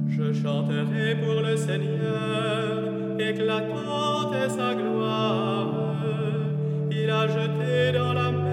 Je chanterai pour le Seigneur, éclatante est sa gloire. Il a jeté dans la